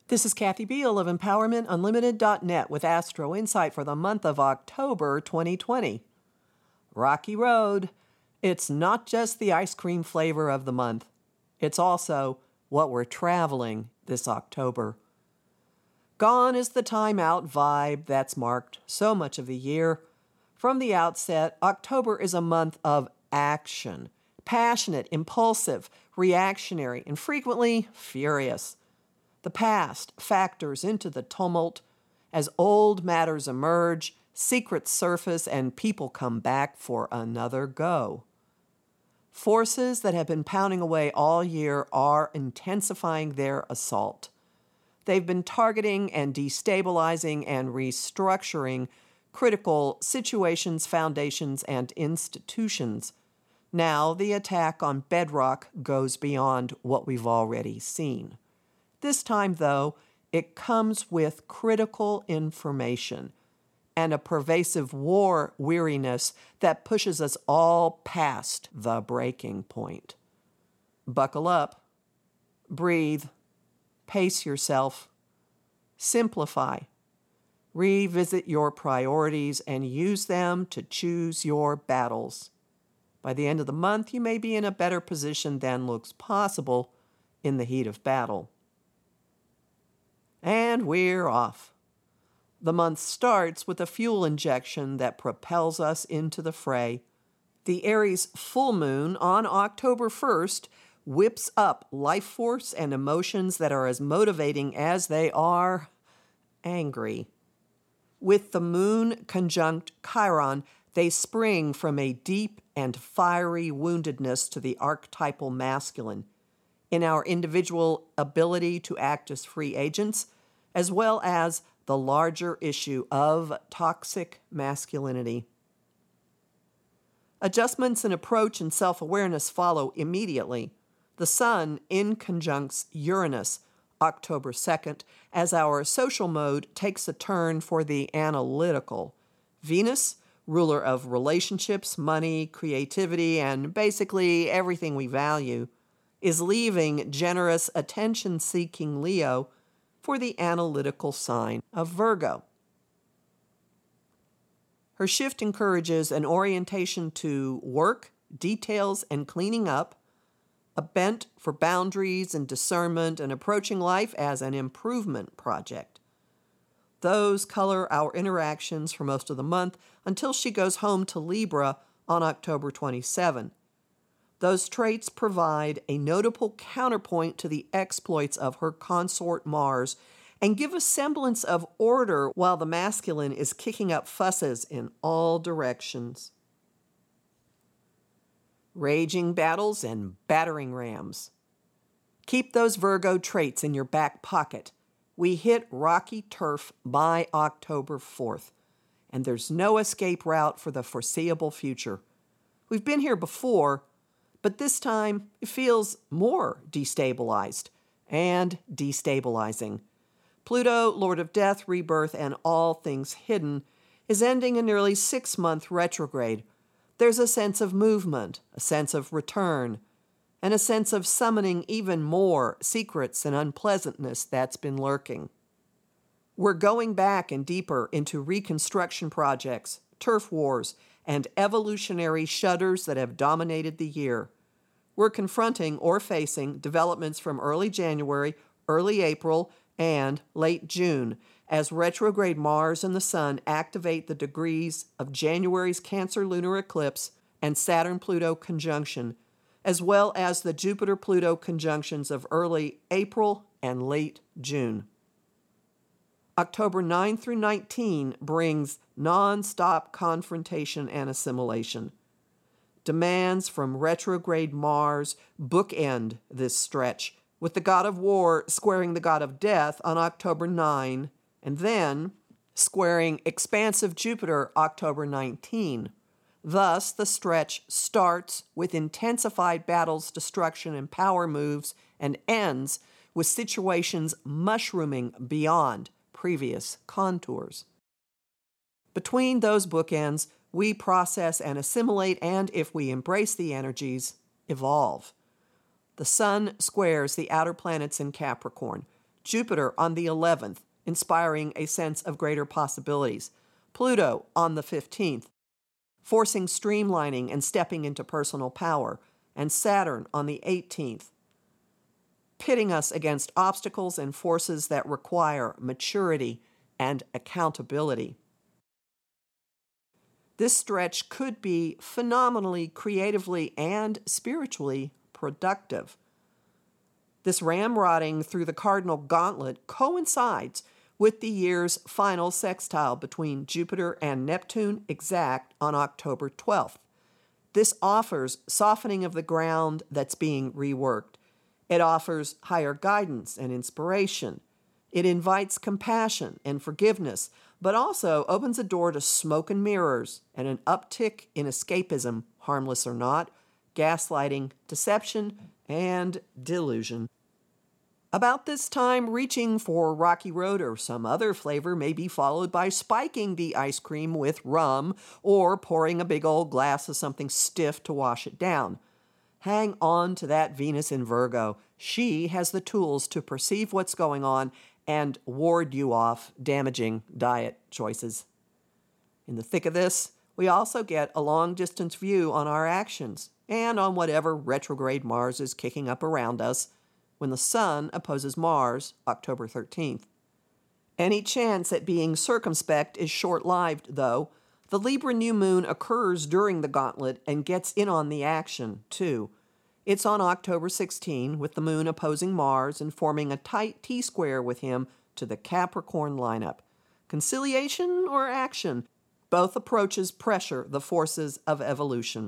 This is Kathy Beal of EmpowermentUnlimited.net with Astro Insight for the month of October 2020. Rocky Road. It's not just the ice cream flavor of the month. It's also what we're traveling this October. Gone is the time out vibe that's marked so much of the year. From the outset, October is a month of action. Passionate, impulsive, reactionary, and frequently furious. The past factors into the tumult as old matters emerge, secrets surface, and people come back for another go. Forces that have been pounding away all year are intensifying their assault. They've been targeting and destabilizing and restructuring critical situations, foundations, and institutions. Now the attack on bedrock goes beyond what we've already seen. This time, though, it comes with critical information and a pervasive war weariness that pushes us all past the breaking point. Buckle up, breathe, pace yourself, simplify, revisit your priorities, and use them to choose your battles. By the end of the month, you may be in a better position than looks possible in the heat of battle. And we're off. The month starts with a fuel injection that propels us into the fray. The Aries full moon on October 1st whips up life force and emotions that are as motivating as they are angry. With the moon conjunct Chiron, they spring from a deep and fiery woundedness to the archetypal masculine in our individual ability to act as free agents, as well as the larger issue of toxic masculinity. Adjustments in approach and self-awareness follow immediately. The Sun inconjuncts Uranus October 2nd as our social mode takes a turn for the analytical. Venus, ruler of relationships, money, creativity, and basically everything we value, is leaving generous, attention-seeking Leo for the analytical sign of Virgo. Her shift encourages an orientation to work, details, and cleaning up, a bent for boundaries and discernment, and approaching life as an improvement project. Those color our interactions for most of the month until she goes home to Libra on October 27. Those traits provide a notable counterpoint to the exploits of her consort Mars and give a semblance of order while the masculine is kicking up fusses in all directions. Raging battles and battering rams. Keep those Virgo traits in your back pocket. We hit rocky turf by October 4th, and there's no escape route for the foreseeable future. We've been here before, but this time it feels more destabilized and destabilizing. Pluto, Lord of Death, Rebirth, and all things hidden, is ending a nearly 6-month retrograde. There's a sense of movement, a sense of return, and a sense of summoning even more secrets and unpleasantness that's been lurking. We're going back and deeper into reconstruction projects, turf wars, and evolutionary shudders that have dominated the year. We're confronting or facing developments from early January, early April, and late June as retrograde Mars and the Sun activate the degrees of January's Cancer lunar eclipse and Saturn-Pluto conjunction, as well as the Jupiter-Pluto conjunctions of early April and late June. October 9 through 19 brings non-stop confrontation and assimilation. Demands from retrograde Mars bookend this stretch, with the god of war squaring the god of death on October 9, and then squaring expansive Jupiter October 19. Thus, the stretch starts with intensified battles, destruction, and power moves, and ends with situations mushrooming beyond previous contours. Between those bookends, we process and assimilate, and if we embrace the energies, evolve. The Sun squares the outer planets in Capricorn. Jupiter on the 11th, inspiring a sense of greater possibilities. Pluto on the 15th, forcing streamlining and stepping into personal power. And Saturn on the 18th, pitting us against obstacles and forces that require maturity and accountability. This stretch could be phenomenally creatively and spiritually productive. This ramrodding through the cardinal gauntlet coincides with the year's final sextile between Jupiter and Neptune exact on October 12th. This offers softening of the ground that's being reworked. It offers higher guidance and inspiration. It invites compassion and forgiveness, but also opens a door to smoke and mirrors and an uptick in escapism, harmless or not, gaslighting, deception, and delusion. About this time, reaching for Rocky Road or some other flavor may be followed by spiking the ice cream with rum or pouring a big old glass of something stiff to wash it down. Hang on to that Venus in Virgo. She has the tools to perceive what's going on and ward you off damaging diet choices. In the thick of this, we also get a long-distance view on our actions and on whatever retrograde Mars is kicking up around us when the Sun opposes Mars October 13th. Any chance at being circumspect is short-lived, though. The Libra new moon occurs during the gauntlet and gets in on the action, too. It's on October 16, with the moon opposing Mars and forming a tight T-square with him to the Capricorn lineup. Conciliation or action? Both approaches pressure the forces of evolution.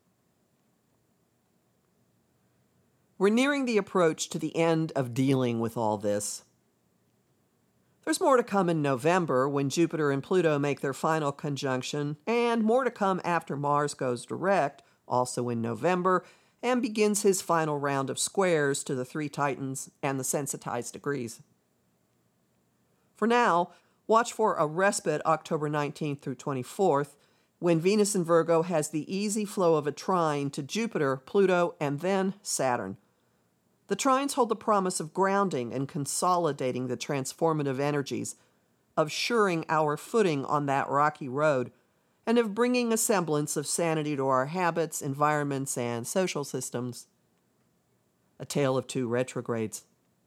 We're nearing the approach to the end of dealing with all this. There's more to come in November when Jupiter and Pluto make their final conjunction, and more to come after Mars goes direct, also in November, and begins his final round of squares to the three Titans and the sensitized degrees. For now, watch for a respite October 19th through 24th, when Venus in Virgo has the easy flow of a trine to Jupiter, Pluto, and then Saturn. The trines hold the promise of grounding and consolidating the transformative energies, of shoring our footing on that rocky road, and of bringing a semblance of sanity to our habits, environments, and social systems. A tale of two retrogrades.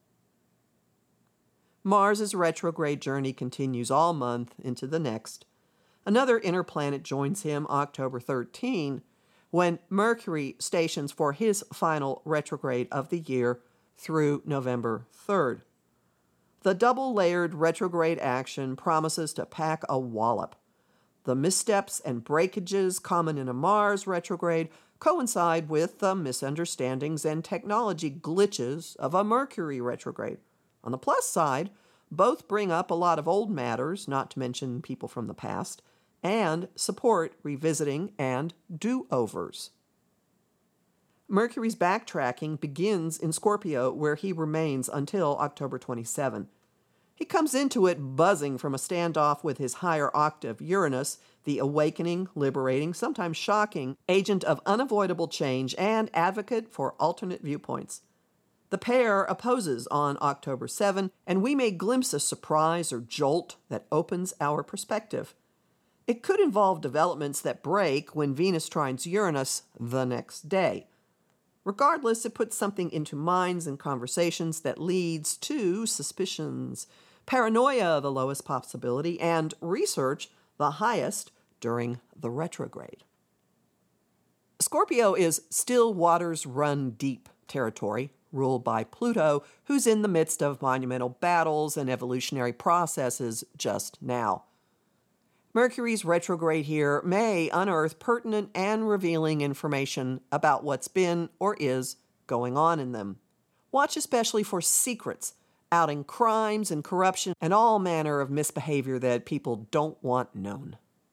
Mars's retrograde journey continues all month into the next. Another inner planet joins him October 13, when Mercury stations for his final retrograde of the year through November 3rd. The double-layered retrograde action promises to pack a wallop. The missteps and breakages common in a Mars retrograde coincide with the misunderstandings and technology glitches of a Mercury retrograde. On the plus side, both bring up a lot of old matters, not to mention people from the past, and support revisiting and do-overs. Mercury's backtracking begins in Scorpio, where he remains until October 27. He comes into it buzzing from a standoff with his higher octave Uranus, the awakening, liberating, sometimes shocking agent of unavoidable change and advocate for alternate viewpoints. The pair opposes on October 7, and we may glimpse a surprise or jolt that opens our perspective. It could involve developments that break when Venus trines Uranus the next day. Regardless, it puts something into minds and conversations that leads to suspicions, paranoia the lowest possibility, and research the highest during the retrograde. Scorpio is still waters run deep territory, ruled by Pluto, who's in the midst of monumental battles and evolutionary processes just now. Mercury's retrograde here may unearth pertinent and revealing information about what's been or is going on in them. Watch especially for secrets, outing crimes and corruption and all manner of misbehavior that people don't want known.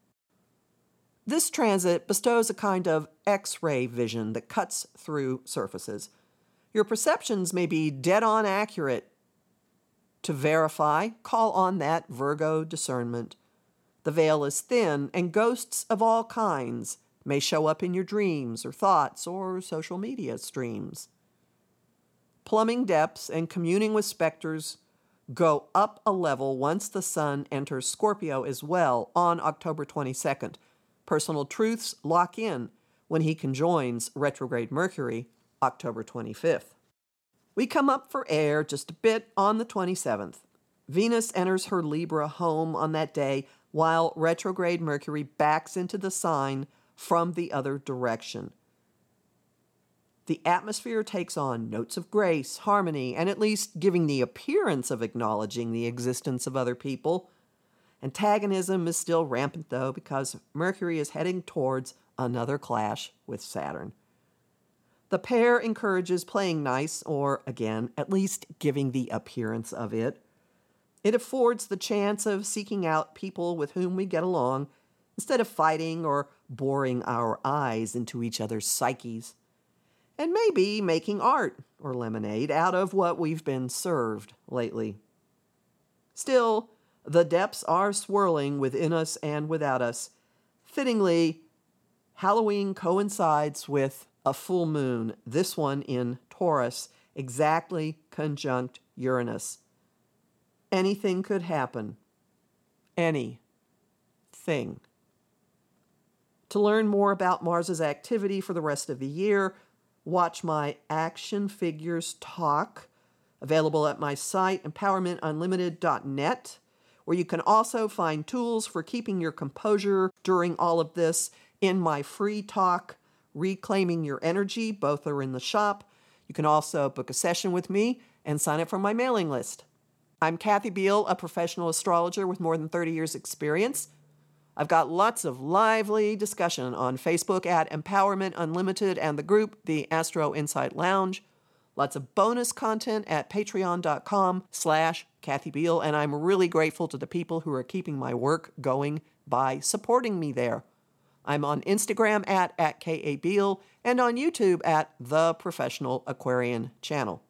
This transit bestows a kind of X-ray vision that cuts through surfaces. Your perceptions may be dead-on accurate. To verify, call on that Virgo discernment. The veil is thin, and ghosts of all kinds may show up in your dreams or thoughts or social media streams. Plumbing depths and communing with specters go up a level once the sun enters Scorpio as well on October 22nd. Personal truths lock in when he conjoins retrograde Mercury October 25th. We come up for air just a bit on the 27th. Venus enters her Libra home on that day, while retrograde Mercury backs into the sign from the other direction. The atmosphere takes on notes of grace, harmony, and at least giving the appearance of acknowledging the existence of other people. Antagonism is still rampant, though, because Mercury is heading towards another clash with Saturn. The pair encourages playing nice, or, again, at least giving the appearance of it. It affords the chance of seeking out people with whom we get along, instead of fighting or boring our eyes into each other's psyches. And maybe making art or lemonade out of what we've been served lately. Still, the depths are swirling within us and without us. Fittingly, Halloween coincides with a full moon, this one in Taurus, exactly conjunct Uranus. Anything could happen. Anything. To learn more about Mars's activity for the rest of the year, watch my Action Figures talk, available at my site, empowermentunlimited.net, where you can also find tools for keeping your composure during all of this in my free talk, Reclaiming Your Energy. Both are in the shop. You can also book a session with me and sign up for my mailing list. I'm Kathy Beal, a professional astrologer with more than 30 years' experience. I've got lots of lively discussion on Facebook at Empowerment Unlimited and the group, the Astro Insight Lounge. Lots of bonus content at patreon.com/Kathy Beal, and I'm really grateful to the people who are keeping my work going by supporting me there. I'm on Instagram at KA Beal and on YouTube at The Professional Aquarian Channel.